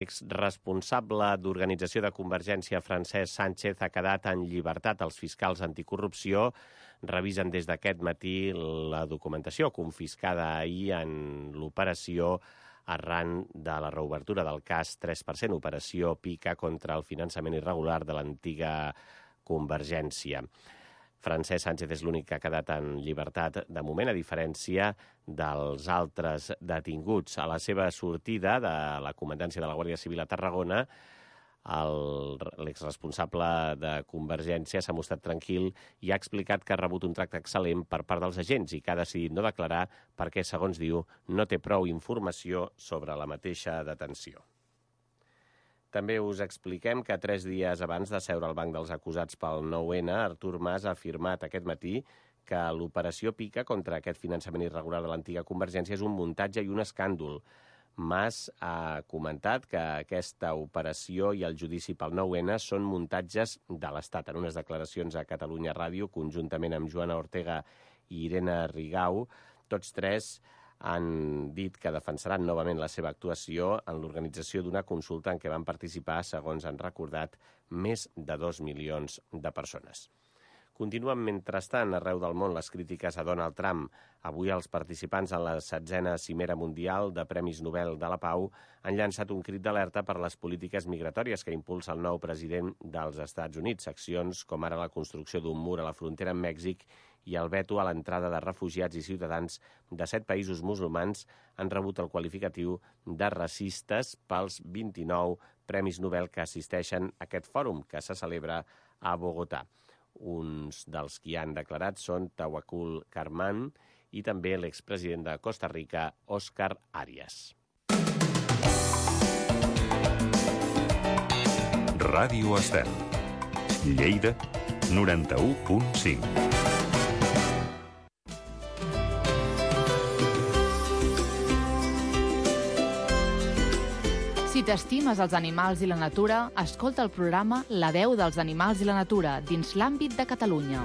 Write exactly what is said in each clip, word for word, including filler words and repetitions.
L'exresponsable d'organització de Convergència, Francesc Sánchez, ha quedat en llibertat. Els fiscals anticorrupció revisen des d'aquest matí la documentació confiscada ahir en l'operació arran de la reobertura del cas tres per cent, operació Pica contra el finançament irregular de l'antiga Convergència. Francesc Sánchez és l'únic que ha quedat en llibertat de moment, a diferència dels altres detinguts. A la seva sortida de la comandància de la Guàrdia Civil a Tarragona, l'exresponsable de Convergència s'ha mostrat tranquil i ha explicat que ha rebut un tracte excel·lent per part dels agents i que ha decidit no declarar perquè, segons diu, no té prou informació sobre la mateixa detenció. També us expliquem que tres dies abans de seure al banc dels acusats pel nou ene, Artur Mas ha afirmat aquest matí que l'operació Pica contra aquest finançament irregular de l'antiga Convergència és un muntatge i un escàndol. Mas ha comentat que aquesta operació i el judici pel nou ene són muntatges de l'Estat. En unes declaracions a Catalunya Ràdio, conjuntament amb Joana Ortega i Irene Rigau, tots tres han dit que defensaran novament la seva actuació en l'organització d'una consulta en què van participar, segons han recordat, més de dos milions de persones. Continuen, mentrestant, arreu del món les crítiques a Donald Trump. Avui els participants en la setzena cimera mundial de Premis Nobel de la Pau han llançat un crit d'alerta per les polítiques migratòries que impulsa el nou president dels Estats Units. Accions com ara la construcció d'un mur a la frontera amb Mèxic i el veto a l'entrada de refugiats i ciutadans de set països musulmans han rebut el qualificatiu de racistes pels vint-i-nou Premis Nobel que assisteixen a aquest fòrum que se celebra a Bogotà. Uns dels qui han declarat són Tawakkul Karman i també l'expresident de Costa Rica, Òscar Arias. Ràdio Estel, Lleida, noranta-u punt cinc. Si t'estimes els animals i la natura, escolta el programa La veu dels animals i la natura dins l'àmbit de Catalunya.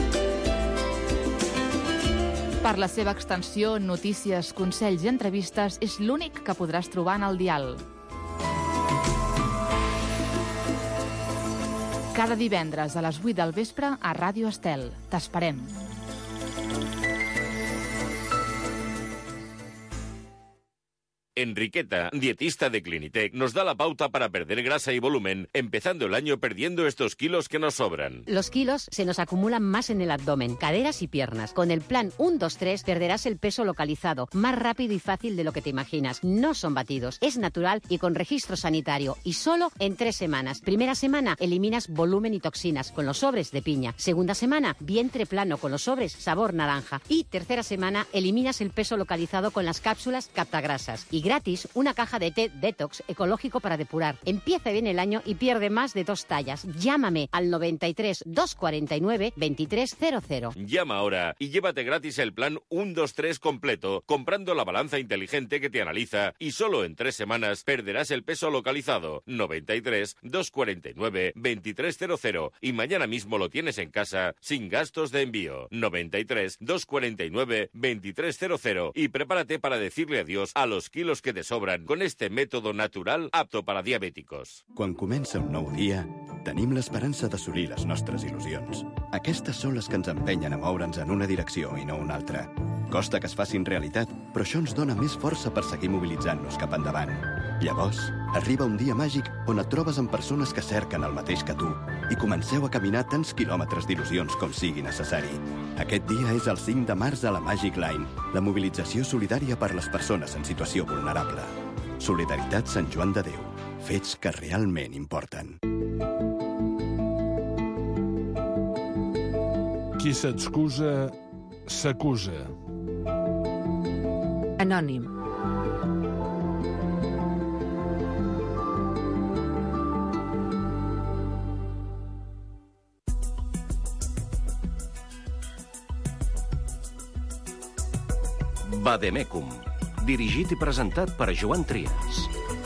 Per la seva extensió, notícies, consells i entrevistes, és l'únic que podràs trobar en el dial. Cada divendres a les vuit del vespre a Ràdio Estel. T'esperem. Enriqueta, dietista de Clinitec, nos da la pauta para perder grasa y volumen, empezando el año perdiendo estos kilos que nos sobran. Los kilos se nos acumulan más en el abdomen, caderas y piernas. Con el plan uno dos tres perderás el peso localizado, más rápido y fácil de lo que te imaginas. No son batidos, es natural y con registro sanitario. Y solo en tres semanas. Primera semana, eliminas volumen y toxinas con los sobres de piña. Segunda semana, vientre plano con los sobres sabor naranja. Y tercera semana, eliminas el peso localizado con las cápsulas captagrasas. Y gratis, una caja de té detox ecológico para depurar. Empieza bien el año y pierde más de dos tallas. Llámame al noventa y tres, doscientos cuarenta y nueve, veintitrés cero cero. Llama ahora y llévate gratis el plan uno dos tres completo, comprando la balanza inteligente que te analiza y solo en tres semanas perderás el peso localizado. noventa y tres, doscientos cuarenta y nueve, veintitrés cero cero. Y mañana mismo lo tienes en casa sin gastos de envío. noventa y tres, doscientos cuarenta y nueve, veintitrés cero cero. Y prepárate para decirle adiós a los kilos que te sobran con este método natural apto para diabèticos. Quan comença un nou dia, tenim l'esperança d'assolir les nostres il·lusions. Aquestes són les que ens empenyen a moure'ns en una direcció i no una altra. Costa que es facin realitat, però això ens dona més força per seguir mobilitzant-nos cap endavant. Llavors, arriba un dia màgic on et trobes amb persones que cerquen el mateix que tu i comenceu a caminar tants quilòmetres d'il·lusions com sigui necessari. Aquest dia és el cinc de març a la Magic Line, la mobilització solidària per les persones en situació vulnerable. Solidaritat Sant Joan de Déu. Fets que realment importen. Qui s'excusa, s'acusa. Anònim. Vademecum, dirigit i presentat per Joan Trias.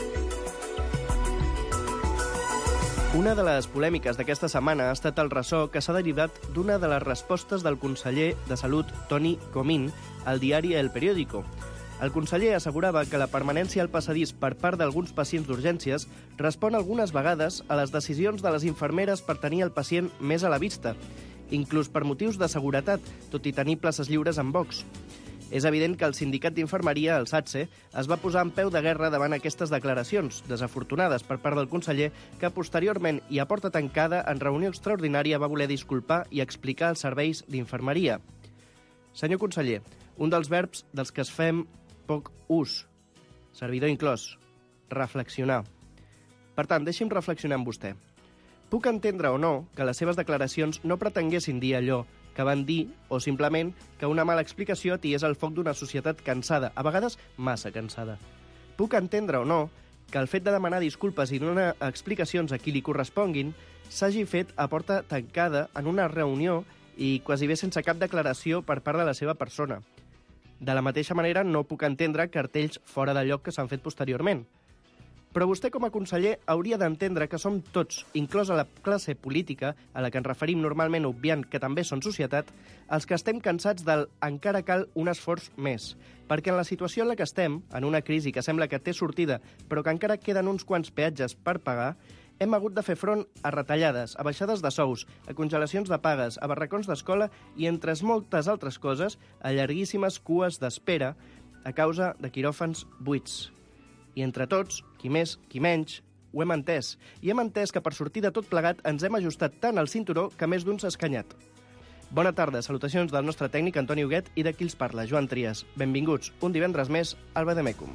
Una de les polèmiques d'aquesta setmana ha estat el ressò que s'ha derivat d'una de les respostes del conseller de Salut, Toni Comín, al diari El Periódico. El conseller assegurava que la permanència al passadís per part d'alguns pacients d'urgències respon algunes vegades a les decisions de les infermeres per tenir el pacient més a la vista, inclús per motius de seguretat, tot i tenir places lliures en box. És evident que el sindicat d'infermeria, el SATSE, es va posar en peu de guerra davant aquestes declaracions, desafortunades per part del conseller, que posteriorment i a porta tancada, en reunió extraordinària, va voler disculpar i explicar els serveis d'infermeria. Senyor conseller, un dels verbs dels que es fem poc ús, servidor inclòs, reflexionar. Per tant, deixi'm reflexionar amb vostè. Puc entendre o no que les seves declaracions no pretenguessin dir allò que van dir, o simplement que una mala explicació atiés el foc d'una societat cansada, a vegades massa cansada. Puc entendre o no que el fet de demanar disculpes i donar explicacions a qui li corresponguin s'hagi fet a porta tancada en una reunió i quasi bé sense cap declaració per part de la seva persona. De la mateixa manera, no puc entendre cartells fora de lloc que s'han fet posteriorment. Però vostè, com a conseller, hauria d'entendre que som tots, inclosa la classe política, a la que ens referim normalment obviant que també són societat, els que estem cansats del encara cal un esforç més. Perquè en la situació en la que estem, en una crisi que sembla que té sortida, però que encara queden uns quants peatges per pagar, hem hagut de fer front a retallades, a baixades de sous, a congelacions de pagues, a barracons d'escola i, entre moltes altres coses, a llarguíssimes cues d'espera a causa de quiròfans buits. I entre tots, qui més, qui menys, ho hem entès. I hem entès que per sortir de tot plegat ens hem ajustat tant al cinturó que més d'un s'ha escanyat. Bona tarda, salutacions del nostre tècnic Antoni Huguet i de qui els parla, Joan Trias. Benvinguts un divendres més al Vademecum.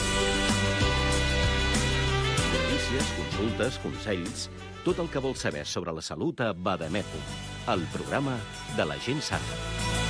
Notícies, consultes, consells, tot el que vols saber sobre la salut a Vademecum, el programa de la gent sana.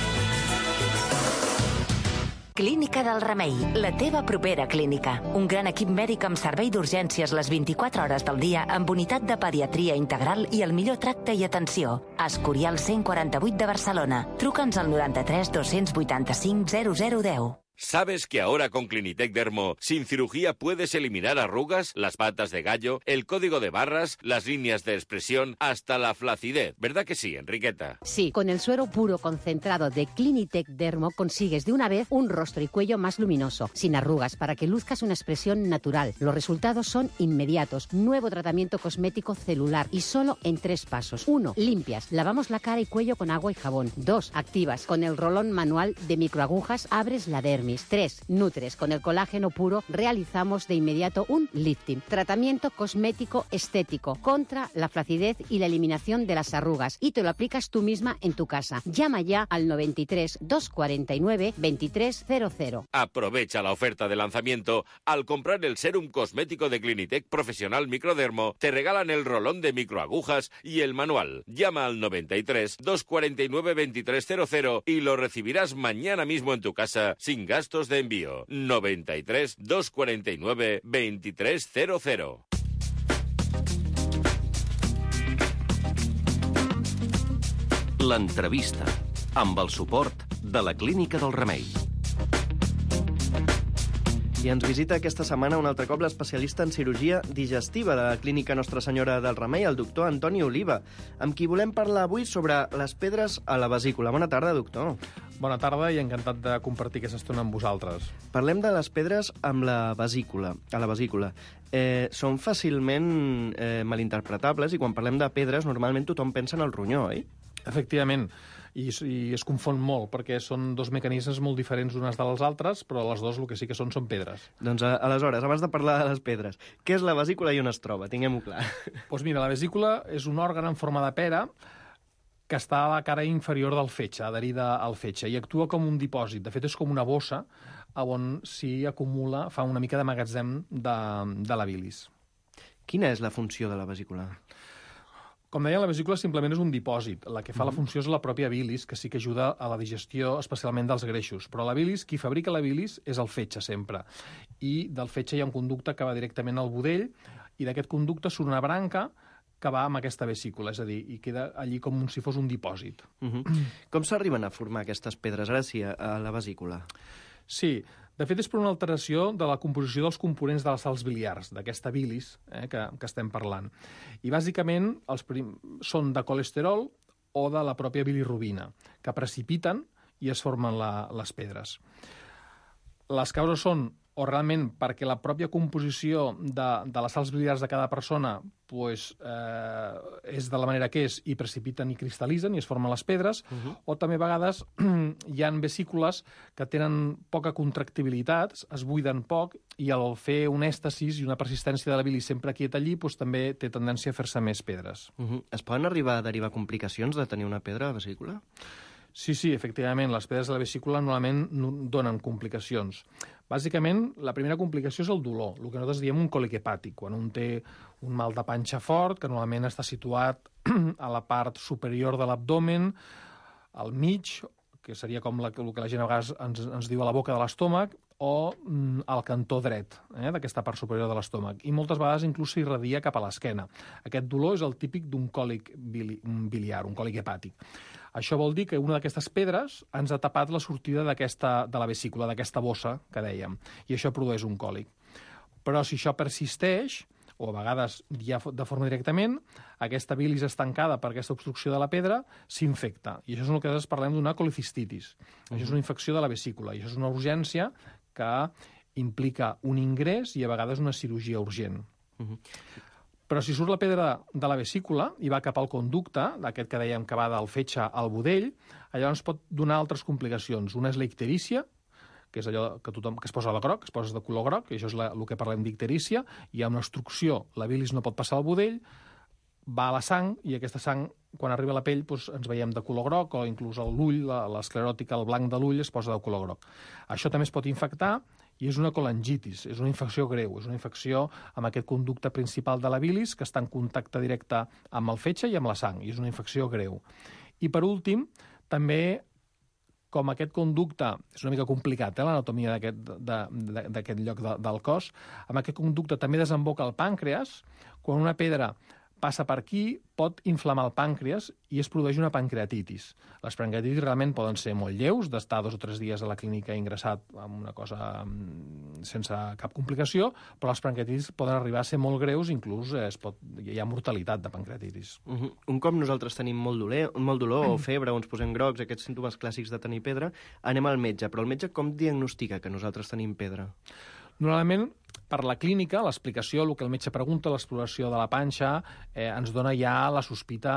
Clínica del Remei, la teva propera clínica. Un gran equip mèdic amb servei d'urgències les vint-i-quatre hores del dia amb unitat de pediatria integral i el millor tracte i atenció. Escorial cent quaranta-vuit de Barcelona. Truca'ns al noranta-tres dos vuitanta-cinc zero zero deu. ¿Sabes que ahora con Clinitec Dermo, sin cirugía puedes eliminar arrugas, las patas de gallo, el código de barras, las líneas de expresión, hasta la flacidez? ¿Verdad que sí, Enriqueta? Sí, con el suero puro concentrado de Clinitec Dermo consigues de una vez un rostro y cuello más luminoso, sin arrugas, para que luzcas una expresión natural. Los resultados son inmediatos. Nuevo tratamiento cosmético celular y solo en tres pasos. Uno, limpias. Lavamos la cara y cuello con agua y jabón. Dos, activas. Con el rolón manual de microagujas abres la dermis. tres. Nutres. Con el colágeno puro realizamos de inmediato un lifting. Tratamiento cosmético estético contra la flacidez y la eliminación de las arrugas. Y te lo aplicas tú misma en tu casa. Llama ya al noventa y tres dos cuarenta y nueve veintitrés cero cero. Aprovecha la oferta de lanzamiento. Al comprar el serum cosmético de Clinitec Profesional Microdermo, te regalan el rolón de microagujas y el manual. Llama al noventa y tres dos cuarenta y nueve veintitrés cero cero y lo recibirás mañana mismo en tu casa sin gastos de envío. noventa y tres dos cuarenta y nueve veintitrés cero cero. L'entrevista, amb el suport de la Clínica del Remei. I ens visita aquesta setmana un altre cop l'especialista en cirurgia digestiva de la Clínica Nostra Senyora del Remei, el doctor Antoni Oliva, amb qui volem parlar avui sobre les pedres a la vesícula. Bona tarda, doctor. Bona tarda i encantat de compartir aquesta estona amb vosaltres. Parlem de les pedres amb la vesícula, a la vesícula. Eh, són fàcilment eh, malinterpretables i quan parlem de pedres normalment tothom pensa en el ronyó, oi? Efectivament, i, i es confon molt, perquè són dos mecanismes molt diferents unes de les altres, però les dues el que sí que són són pedres. Doncs a, aleshores, abans de parlar de les pedres, què és la vesícula i on es troba? Tinguem-ho clar. Doncs mira, la vesícula és un òrgan en forma de pera que està a la cara inferior del fetge, adherida al fetge, i actua com un dipòsit. De fet, és com una bossa on s'hi acumula, fa una mica de magatzem de, de la bilis. Quina és la funció de la vesícula? Com deia, la vesícula simplement és un dipòsit. La que fa mm. la funció és la pròpia bilis, que sí que ajuda a la digestió, especialment dels greixos. Però la bilis, qui fabrica la bilis és el fetge, sempre. I del fetge hi ha un conducte que va directament al budell, i d'aquest conducte surt una branca que va amb aquesta vesícula, és a dir, i queda allí com si fos un dipòsit. Mm-hmm. Com s'arriben a formar aquestes pedres, ara sí, a la vesícula? Sí, de fet és per una alteració de la composició dels components de les sals biliars, d'aquesta bilis eh, que, que estem parlant. I bàsicament els prim... són de colesterol o de la pròpia bilirrubina, que precipiten i es formen la, les pedres. Les causes són o realment perquè la pròpia composició de, de les sals biliars de cada persona pues, eh, és de la manera que és i precipiten i cristal·litzen i es formen les pedres, uh-huh. o també a vegades hi ha vesícules que tenen poca contractibilitat, es buiden poc, i al fer un èstasis i una persistència de la bilis sempre quieta allí, pues, també té tendència a fer-se més pedres. Uh-huh. Es poden arribar a derivar complicacions de tenir una pedra a la vesícula? Sí, sí, efectivament, les pedres de la vesícula normalment donen complicacions. Bàsicament, la primera complicació és el dolor, el que nosaltres diem un còlic hepàtic, quan un té un mal de panxa fort, que normalment està situat a la part superior de l'abdomen, al mig, que seria com la, el que la gent a vegades ens, ens diu a la boca de l'estómac, o mm, al cantó dret, eh, d'aquesta part superior de l'estómac. I moltes vegades inclús s'irradia cap a l'esquena. Aquest dolor és el típic d'un còlic bili, biliar, un còlic hepàtic. Això vol dir que una d'aquestes pedres ens ha tapat la sortida d'aquesta de la vesícula, d'aquesta bossa que dèiem, i això produeix un còlic. Però si això persisteix, o a vegades ja de forma directament, aquesta bilis estancada per aquesta obstrucció de la pedra s'infecta. I això és el que nosaltres parlem d'una colicistitis. Uh-huh. Això és una infecció de la vesícula, i això és una urgència que implica un ingrés i a vegades una cirurgia urgent. Uh-huh. Però si surt la pedra de la vesícula i va cap al conducte, d'aquest que dèiem que va del fetge al budell, llavors pot donar altres complicacions. Una és la icterícia, que és allò que tothom que es posa de groc, es posa de color groc, i això és la, el que parlem d'icterícia, hi ha una obstrucció, la bilis no pot passar al budell, va a la sang, i aquesta sang, quan arriba a la pell, doncs ens veiem de color groc, o inclús l'ull, l'escleròtica, el blanc de l'ull, es posa de color groc. Això també es pot infectar, i és una colangitis, és una infecció greu, és una infecció amb aquest conducte principal de la bilis que està en contacte directe amb el fetge i amb la sang, i és una infecció greu. I per últim, també, com aquest conducte, és una mica complicat, eh, l'anatomia d'aquest lloc de, del cos, amb aquest conducte també desemboca el pàncreas, quan una pedra passa per aquí, pot inflamar el pàncreas i es produeix una pancreatitis. Les pancreatitis realment poden ser molt lleus, d'estar dos o tres dies a la clínica ingressat amb una cosa sense cap complicació, però les pancreatitis poden arribar a ser molt greus, inclús es pot, hi ha mortalitat de pancreatitis. Uh-huh. Un cop nosaltres tenim molt dolor, molt dolor o febre, o ens posem grocs, aquests símptomes clàssics de tenir pedra, anem al metge. Però el metge com diagnostica que nosaltres tenim pedra? Normalment, per la clínica, l'explicació, el que el metge pregunta, l'exploració de la panxa, eh, ens dona ja la sospita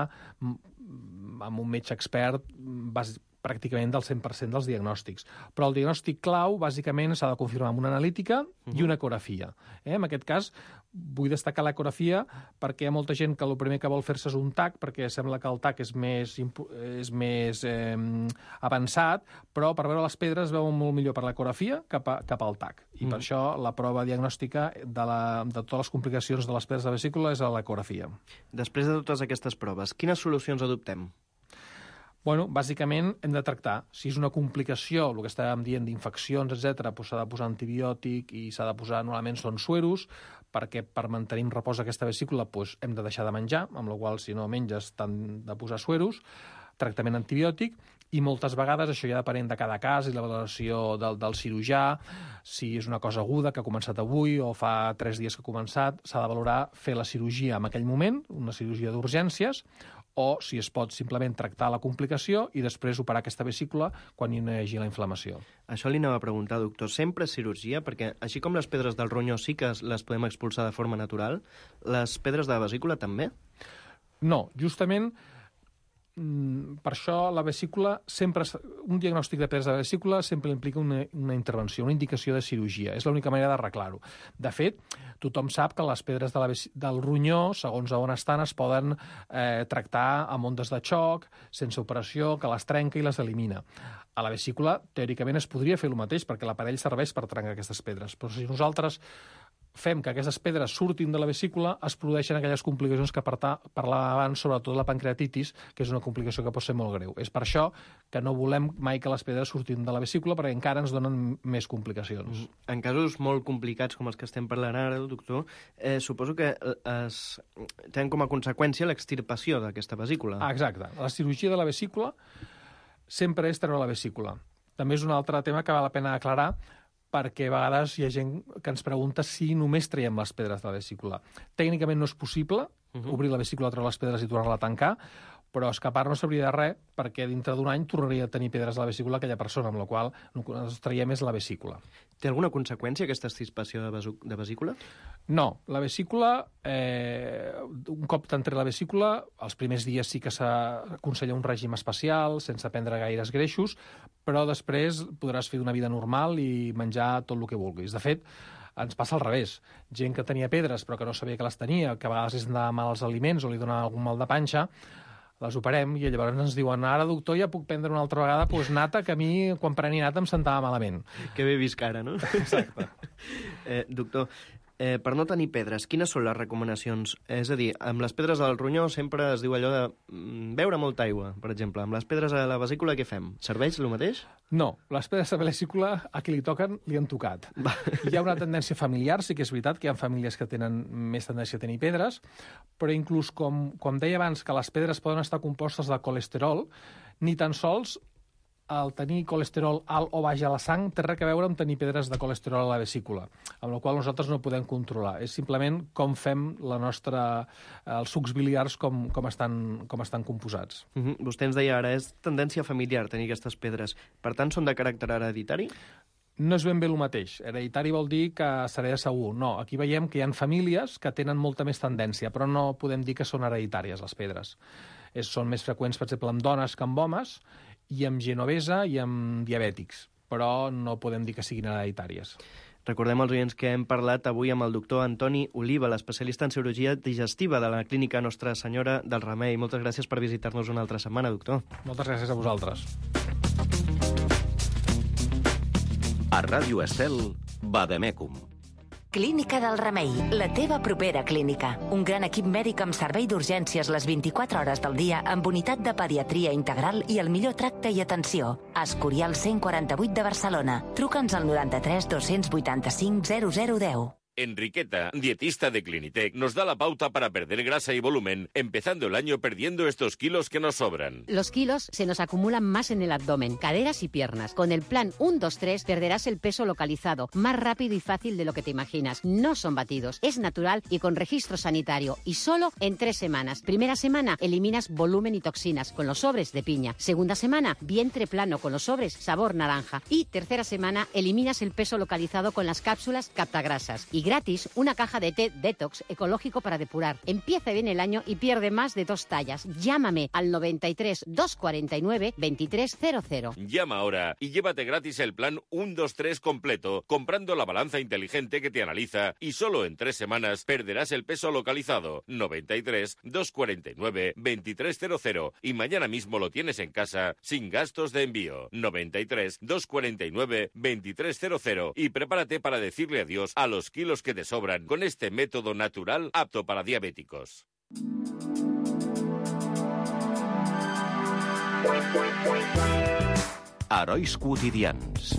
amb un metge expert pràcticament del cent per cent dels diagnòstics. Però el diagnòstic clau, bàsicament, s'ha de confirmar amb una analítica uh-huh. i una ecografia. Eh? En aquest cas, vull destacar l'ecografia perquè hi ha molta gent que el primer que vol fer-se és un tac, perquè sembla que el tac és més, és més eh, avançat, però per veure les pedres es veuen molt millor per l'ecografia cap, a, cap al tac. I uh-huh. per això la prova diagnòstica de, la, de totes les complicacions de les pedres de vesícula és a l'ecografia. Després de totes aquestes proves, quines solucions adoptem? Bueno, bàsicament hem de tractar. Si és una complicació, el que estàvem dient d'infeccions, etcètera, doncs s'ha de posar antibiòtic i s'ha de posar, normalment són sueros, perquè per mantenir en repòs aquesta vesícula doncs hem de deixar de menjar, amb la qual si no menges t'han de posar sueros, tractament antibiòtic, i moltes vegades, això ja depenent de cada cas i la valoració del, del cirurgià, si és una cosa aguda que ha començat avui o fa tres dies que ha començat, s'ha de valorar fer la cirurgia en aquell moment, una cirurgia d'urgències, o si es pot simplement tractar la complicació i després operar aquesta vesícula quan hi hagi la inflamació. Això li anava a preguntar, doctor. Sempre és cirurgia? Perquè així com les pedres del ronyó sí que les podem expulsar de forma natural, les pedres de la vesícula també? No, justament per això la vesícula sempre, un diagnòstic de pedres de la vesícula sempre implica una, una intervenció, una indicació de cirurgia. És l'única manera d'arreglar-ho. De fet, tothom sap que les pedres de la, del ronyó, segons on estan, es poden eh, tractar amb ondes de xoc, sense operació, que les trenca i les elimina. A la vesícula, teòricament, es podria fer el mateix, perquè l'aparell serveix per trencar aquestes pedres. Però si nosaltres fem que aquestes pedres surtin de la vesícula, es produeixen aquelles complicacions que parlàvem abans, sobretot la pancreatitis, que és una complicació que pot ser molt greu. És per això que no volem mai que les pedres surtin de la vesícula, perquè encara ens donen més complicacions. En casos molt complicats com els que estem parlant ara, doctor, eh, suposo que es tenen com a conseqüència l'extirpació d'aquesta vesícula. Ah, exacte. La cirurgia de la vesícula sempre és treure la vesícula. També és un altre tema que val la pena aclarar, perquè a vegades hi ha gent que ens pregunta si només traiem les pedres de la vesícula. Tècnicament no és possible uh-huh. obrir la vesícula, treure les pedres i tornar-la a tancar, però escapar no serviria de res perquè dintre d'un any tornaria a tenir pedres a la vesícula aquella persona, amb la qual el que ens traiem és la vesícula. Té alguna conseqüència aquesta extirpació de, de vesícula? No, la vesícula, eh, un cop t'entra la vesícula, els primers dies sí que s'aconsella un règim especial, sense prendre gaires greixos, però després podràs fer una vida normal i menjar tot el que vulguis. De fet, ens passa al revés. Gent que tenia pedres però que no sabia que les tenia, que a vegades es donava mal als aliments o li donava algun mal de panxa, les operem i llavors ens diuen ara, doctor, ja puc prendre una altra vegada pues, nata, que a mi, quan preni nata, em sentava malament. Que bé visc ara, no? Exacte. eh, doctor, eh, per no tenir pedres, quines són les recomanacions? És a dir, amb les pedres del ronyó sempre es diu allò de mm, beure molta aigua, per exemple. Amb les pedres a la vesícula què fem? Serveix el mateix? No, les pedres a la vesícula, a qui li toquen, li han tocat. Va. Hi ha una tendència familiar, sí que és veritat que hi ha famílies que tenen més tendència a tenir pedres, però inclús, com, com deia abans, que les pedres poden estar compostes de colesterol, ni tan sols el tenir colesterol alt o baix a la sang té res a veure amb tenir pedres de colesterol a la vesícula, amb la qual nosaltres no podem controlar. És simplement com fem la nostra, els sucs biliars com, com, estan, com estan composats. Uh -huh. Vostè ens deia ara, és tendència familiar tenir aquestes pedres. Per tant, són de caràcter hereditari? No és ben bé el mateix. Hereditari vol dir que seré segur. No, aquí veiem que hi ha famílies que tenen molta més tendència, però no podem dir que són hereditàries, les pedres. És, són més freqüents, per exemple, amb dones que amb homes, i amb gent obesa i amb diabètics, però no podem dir que siguin hereditàries. Recordem als oients que hem parlat avui amb el doctor Antoni Oliva, l'especialista en cirurgia digestiva de la clínica Nostra Senyora del Remei. Moltes gràcies per visitar-nos una altra setmana, doctor. Moltes gràcies a vosaltres. A Ràdio Estel, Vademecum. Clínica del Remei, la teva propera clínica. Un gran equip mèdic amb servei d'urgències les vint-i-quatre hores del dia amb unitat de pediatria integral i el millor tracte i atenció. Escorial cent quaranta-vuit de Barcelona. Truca'ns al noranta-tres dos vuitanta-cinc zero zero deu. Enriqueta, dietista de Clinitec, nos da la pauta para perder grasa y volumen, empezando el año perdiendo estos kilos que nos sobran. Los kilos se nos acumulan más en el abdomen, caderas y piernas. Con el plan uno dos tres perderás el peso localizado, más rápido y fácil de lo que te imaginas. No son batidos, es natural y con registro sanitario. Y solo en tres semanas. Primera semana, eliminas volumen y toxinas con los sobres de piña. Segunda semana, vientre plano con los sobres sabor naranja. Y tercera semana, eliminas el peso localizado con las cápsulas captagrasas. Y gratis, una caja de té detox ecológico para depurar. Empieza bien el año y pierde más de dos tallas. Llámame al noventa y tres, doscientos cuarenta y nueve, veintitrés cero cero. Llama ahora y llévate gratis el plan uno dos tres completo, comprando la balanza inteligente que te analiza y solo en tres semanas perderás el peso localizado. noventa y tres, doscientos cuarenta y nueve, veintitrés cero cero. Y mañana mismo lo tienes en casa sin gastos de envío. noventa y tres, doscientos cuarenta y nueve, veintitrés cero cero. Y prepárate para decirle adiós a los kilos que te sobran con este método natural apto para diabéticos. Herois quotidians.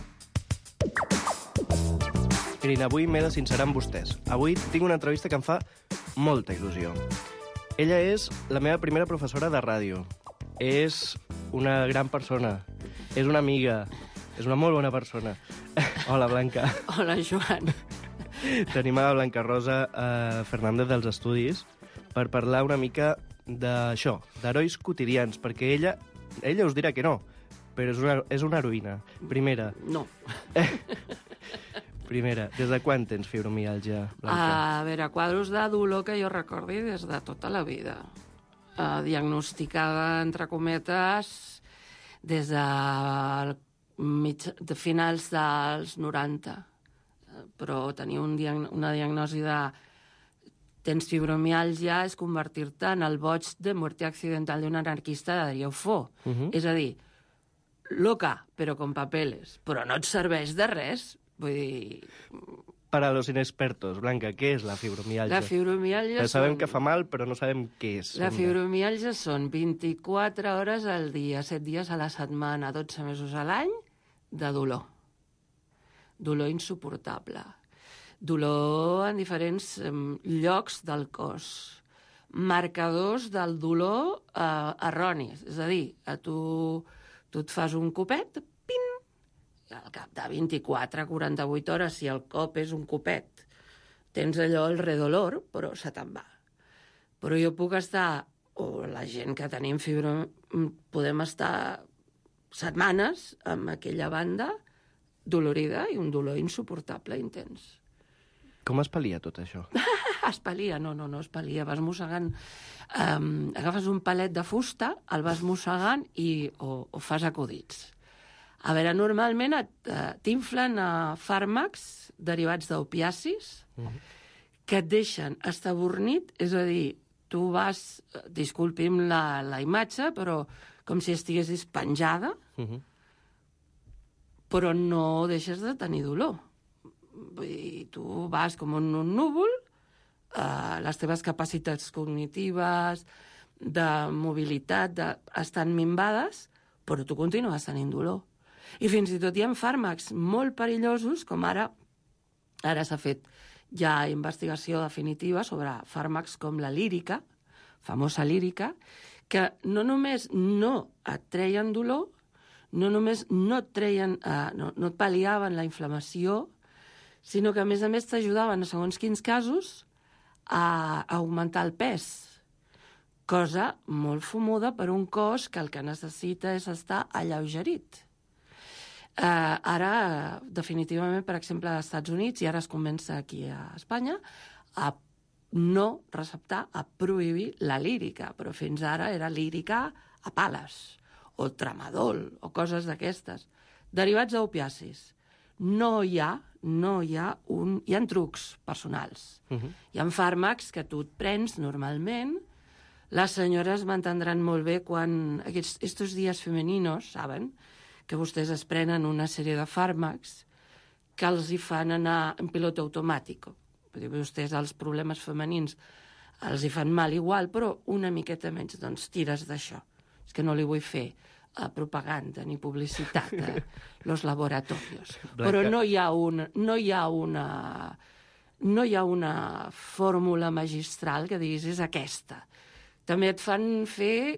Mirin, avui m'he de sincerar amb vostès. Avui tinc una entrevista que em fa molta il·lusió. Ella és la meva primera professora de ràdio. És una gran persona. És una amiga. És una molt bona persona. Hola, Blanca. Hola, Joan. Tenim a Blanca Rosa eh, Fernández dels Estudis per parlar una mica d'això, d'herois quotidians, perquè ella, ella us dirà que no, però és una, és una heroïna. Primera. No. Primera, des de quan tens fibromiàlgia, Blanca? A veure, quadros de dolor que jo recordi des de tota la vida. Uh, diagnosticada, entre cometes, des de, mig, de finals dels noranta. Però tenir un diagn una diagnosi de tens fibromiàlgia és convertir-te en el boig de muerte accidental d'un anarquista de Darío Fo. Uh -huh. És a dir, loca, però con papeles. Però no et serveix de res. Vull dir... Para los inexpertos, Blanca, què és la fibromiàlgia? La fibromiàlgia ja sabem són... que fa mal, però no sabem què és. La fibromiàlgia són vint-i-quatre hores al dia, set dies a la setmana, dotze mesos a l'any de dolor. Dolor insuportable. Dolor en diferents eh, llocs del cos. Marcadors del dolor eh, erronis. És a dir, a tu, tu et fas un copet, pin, i al cap de vint-i-quatre a quaranta-vuit hores, si el cop és un copet, tens allò el redolor, però se te'n va. Però jo puc estar o la gent que tenim fibra, podem estar setmanes amb aquella banda dolorida i un dolor insuportable, intens. Com es palia tot això? Es palia, no, no, no es palia. Vas mossegant, um, agafes un palet de fusta, el vas mossegant i o, o fas acudits. A veure, normalment t'inflen a fàrmacs derivats d'opiacis uh-huh. que et deixen estabornit, és a dir, tu vas, disculpi'm la, la imatge, però com si estiguessis penjada, uh-huh. però no deixes de tenir dolor. Vull dir, tu vas com en un núvol, eh, les teves capacitats cognitives, de mobilitat, de, estan minvades, però tu continues tenint dolor. I fins i tot hi ha fàrmacs molt perillosos, com ara, ara s'ha fet ja investigació definitiva sobre fàrmacs com la lírica, famosa lírica, que no només no et treien dolor, no només no et treien, eh, no, no et pal·liaven la inflamació, sinó que, a més a més, t'ajudaven, a segons quins casos, a augmentar el pes, cosa molt fumuda per un cos que el que necessita és estar alleugerit. Eh, ara, definitivament, per exemple, als Estats Units, i ara es comença aquí a Espanya, a no receptar, a prohibir la lírica, però fins ara era lírica a pales, o tramadol, o coses d'aquestes, derivats d'opiacis. No hi ha, no hi ha un... Hi ha trucs personals. Uh-huh. Hi ha fàrmacs que tu et prens normalment. Les senyores m'entendran molt bé quan aquests estos dies femeninos, saben, que vostès es prenen una sèrie de fàrmacs que els hi fan anar en pilot automàtic. Vull dir, vostès els problemes femenins els hi fan mal igual, però una miqueta menys, doncs tires d'això. És que no li vull fer a propaganda ni publicitat a los laboratorios. Blanca. Però no hi ha una, no hi ha una, no hi ha una fórmula magistral que diguis és aquesta. També et fan fer,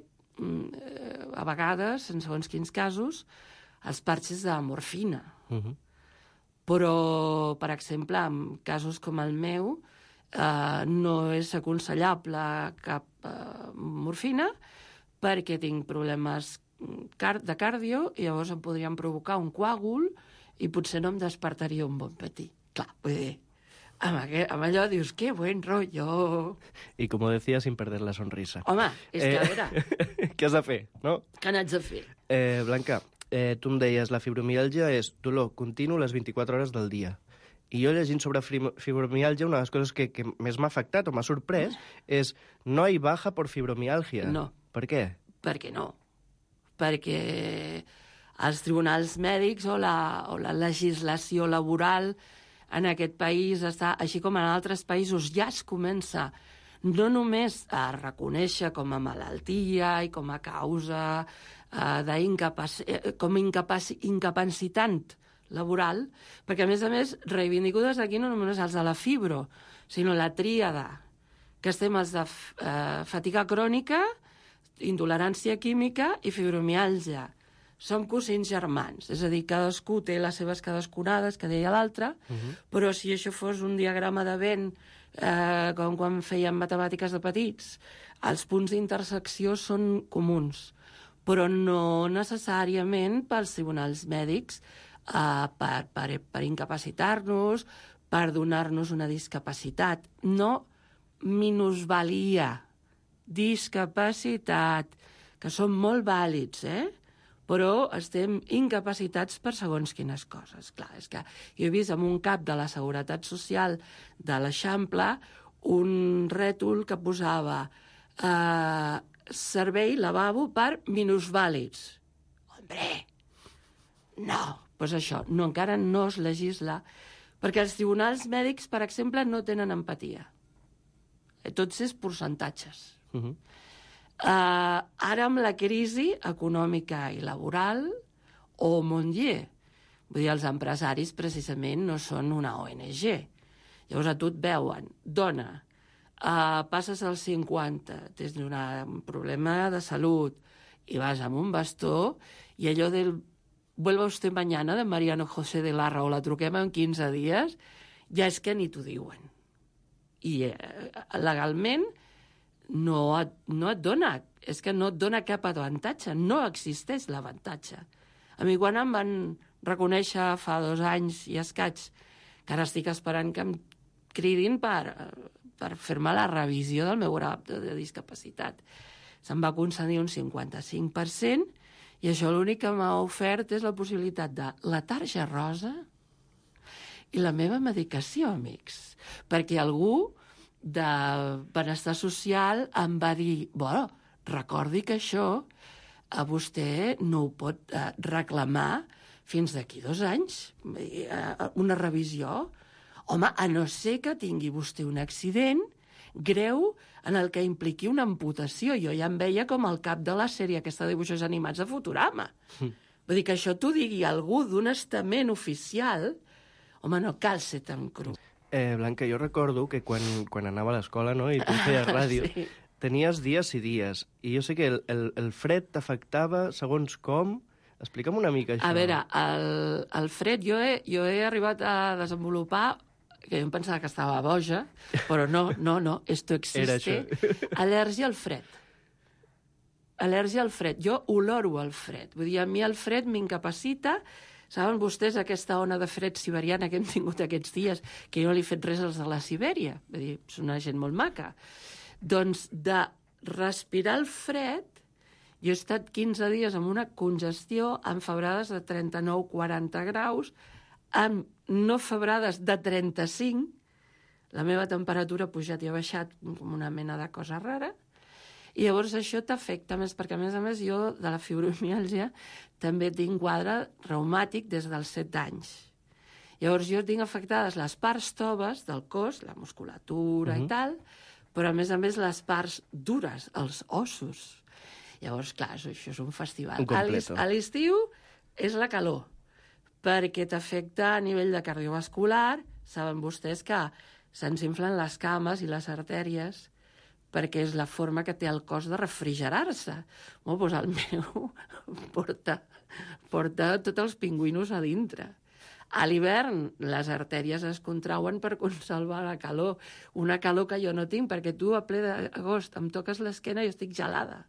a vegades, en segons quins casos, els parxes de morfina. Uh-huh. Però, per exemple, en casos com el meu, eh, no és aconsellable cap eh, morfina perquè tinc problemes de cardio i llavors em podrien provocar un coàgul i potser no em despertaria un bon matí. Clar, vull dir, amb, aqu amb allò dius, que buen rollo. I com decía, sin perder la sonrisa. Home, és que eh, a veure... Què has de fer, no? Què n'haig de fer? Eh, Blanca, eh, tu em deies, la fibromialgia és dolor continu les vint-i-quatre hores del dia. I jo llegint sobre fibromialgia, una de les coses que, que més m'ha afectat o m'ha sorprès és no hi baja por fibromialgia. No. Per què? Perquè no. Perquè els tribunals mèdics o la, o la legislació laboral en aquest país està, així com en altres països, ja es comença no només a reconèixer com a malaltia i com a causa eh, d'incapacitat, com incapac incapacitant laboral, perquè, a més a més, reivindico des d'aquí no només els de la fibro, sinó la tríada, que estem els de eh, fatiga crònica, intolerància química i fibromialgia. Som cosins germans, és a dir, cadascú té les seves cadascunades, que deia l'altre, uh-huh. però si això fos un diagrama de vent, eh, com quan fèiem matemàtiques de petits, els punts d'intersecció són comuns, però no necessàriament pels tribunals mèdics eh, per, per, per incapacitar-nos, per donar-nos una discapacitat. No minusvalia, discapacitat, que són molt vàlids, eh? Però estem incapacitats per segons quines coses. Clar, és que jo he vist en un cap de la Seguretat Social de l'Eixample un rètol que posava eh, servei lavabo per minusvàlids. Hombre, no, doncs això, no, encara no es legisla, perquè els tribunals mèdics, per exemple, no tenen empatia. Tots és percentatges. Uh-huh. uh, ara amb la crisi econòmica i laboral o Mondier, vull dir, els empresaris precisament no són una O N G. Llavors a tu et veuen, dona, uh, passes als cinquanta, tens un problema de salut i vas amb un bastó i allò del vuelva usted mañana de Mariano José de Larra o la truquem en quinze dies, ja és que ni t'ho diuen. I eh, legalment no et, no et dona, és que no et dona cap avantatge, no existeix l'avantatge. A mi quan em van reconèixer fa dos anys i escaig, que ara estic esperant que em cridin per, per fer-me la revisió del meu grau de, de discapacitat. Se'm va concedir un cinquanta-cinc per cent i això l'únic que m'ha ofert és la possibilitat de la tarja rosa i la meva medicació, amics. Perquè algú de benestar social em va dir, bueno, recordi que això a vostè no ho pot eh, reclamar fins d'aquí dos anys, eh, una revisió. Home, a no ser que tingui vostè un accident greu en el que impliqui una amputació. Jo ja em veia com el cap de la sèrie aquesta de dibuixos animats de Futurama. Mm. Vull dir que això t'ho digui algú d'un estament oficial, home, no cal ser tan cru. Eh, Blanca, jo recordo que quan, quan anava a l'escola, no?, i tu feies ràdio, sí. Tenies dies i dies. I jo sé que el, el, el fred t'afectava segons com. Explica'm una mica això. A veure, el, el fred jo he, jo he arribat a desenvolupar, que jo em pensava que estava boja, però no, no, no, esto existe. Al·lèrgia al fred. Al·lèrgia al fred. Jo oloro el fred. Vull dir, a mi el fred m'incapacita. Saben vostès aquesta ona de fred siberiana que hem tingut aquests dies, que jo no li he fet res als de la Sibèria? Vull dir, és una gent molt maca. Doncs de respirar el fred, jo he estat quinze dies amb una congestió, amb febrades de trenta-nou a quaranta graus, amb no febrades de trenta-cinc, la meva temperatura ha pujat i ha baixat com una mena de cosa rara, i llavors això t'afecta més, perquè a més a més jo de la fibromiàlgia també tinc quadre reumàtic des dels set anys. Llavors jo tinc afectades les parts toves del cos, la musculatura uh-huh. i tal, però a més a més les parts dures, els ossos. Llavors, clar, això és un festival. Un a l'estiu és la calor, perquè t'afecta a nivell de cardiovascular. Saben vostès que se'ns inflen les cames i les artèries perquè és la forma que té el cos de refrigerar-se. Bueno, doncs el meu porta, porta tots els pingüinos a dintre. A l'hivern les artèries es contrauen per conservar la calor, una calor que jo no tinc, perquè tu a ple d'agost em toques l'esquena i estic gelada.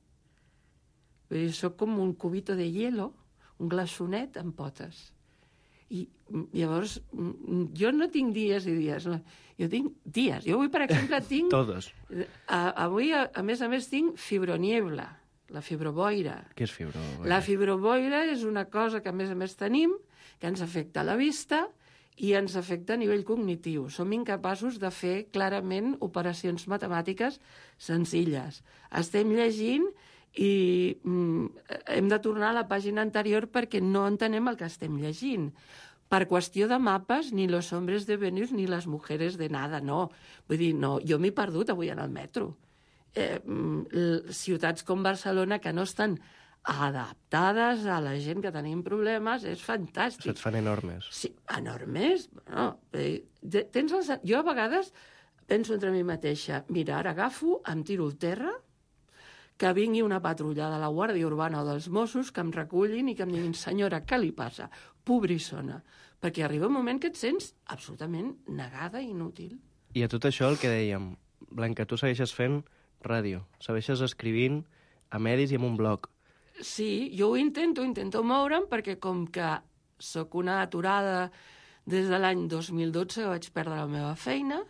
Vull dir, soc com un cubito de hielo, un glaçonet amb potes. I llavors, jo no tinc dies i dies, no. Jo tinc dies. Jo avui, per exemple, tinc... Todos. Avui, a, a més a més, tinc fibroniebla, la fibroboira. Què és fibroboira? La fibroboira és una cosa que, a més a més, tenim, que ens afecta a la vista i ens afecta a nivell cognitiu. Som incapaços de fer clarament operacions matemàtiques senzilles. Estem llegint i mm, hem de tornar a la pàgina anterior perquè no entenem el que estem llegint. Per qüestió de mapes, ni los hombres de Venus ni les mujeres de nada, no. Vull dir, no, jo m'he perdut avui en el metro. Eh, ciutats com Barcelona que no estan adaptades a la gent que tenim problemes, és fantàstic. Se't fan enormes. Sí, enormes? Bueno, eh, tens els... Jo a vegades penso entre mi mateixa, mira, ara agafo, em tiro al terra, que vingui una patrulla de la Guàrdia Urbana o dels Mossos que em recullin i que em diguin, senyora, què li passa? Pobrissona. Perquè arriba un moment que et sents absolutament negada i inútil. I a tot això el que dèiem, Blanca, tu segueixes fent ràdio, segueixes escrivint a medis i en un blog. Sí, jo ho intento, intento moure'm, perquè com que sóc una aturada des de l'any dos mil dotze, vaig perdre la meva feina,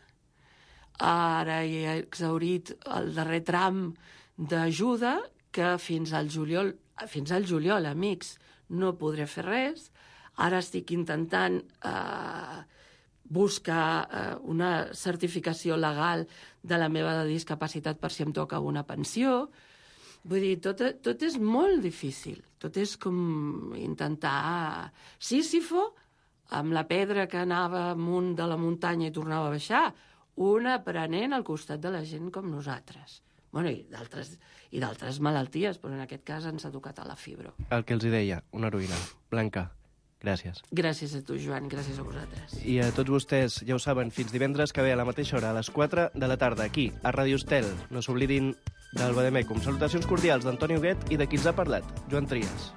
ara he exhaurit el darrer tram d'ajuda, que fins al juliol, fins al juliol, amics, no podré fer res. Ara estic intentant eh, buscar eh, una certificació legal de la meva discapacitat per si em toca una pensió. Vull dir, tot, tot és molt difícil. Tot és com intentar... Sísifo, amb la pedra que anava amunt de la muntanya i tornava a baixar, un aprenent al costat de la gent com nosaltres. Bueno, i d'altres i d'altres malalties, però en aquest cas ens ha tocat a la fibro. El que els hi deia, una heroïna. Blanca, gràcies. Gràcies a tu, Joan, gràcies a vosaltres. I a tots vostès, ja ho saben, fins divendres que ve a la mateixa hora, a les quatre de la tarda, aquí, a Ràdio Estel. No s'oblidin del Vademecum. Salutacions cordials d'Antoni Huguet i de qui ens ha parlat, Joan Trias.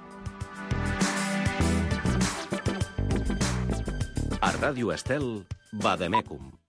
A Ràdio Estel, Vademecum.